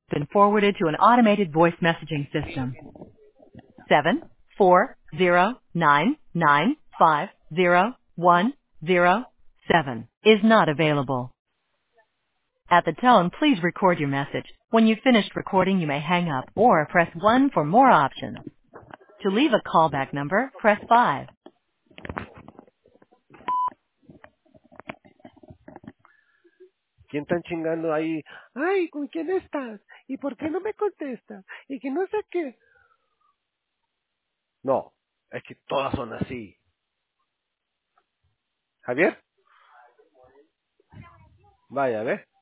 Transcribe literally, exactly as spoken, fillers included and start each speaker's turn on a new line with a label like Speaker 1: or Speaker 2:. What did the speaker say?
Speaker 1: Been forwarded to an automated voice messaging system. Seven four zero nine nine five zero one zero seven is not available. At the tone, please record your message. When you've finished recording, you may hang up or press one for more options. To leave a callback number, press five.
Speaker 2: ¿Quién están chingando ahí? Ay, ¿con quién estás? ¿Y por qué no me contestas? Y que no sé qué. No, es que todas son así. Javier, vaya, ¿ves?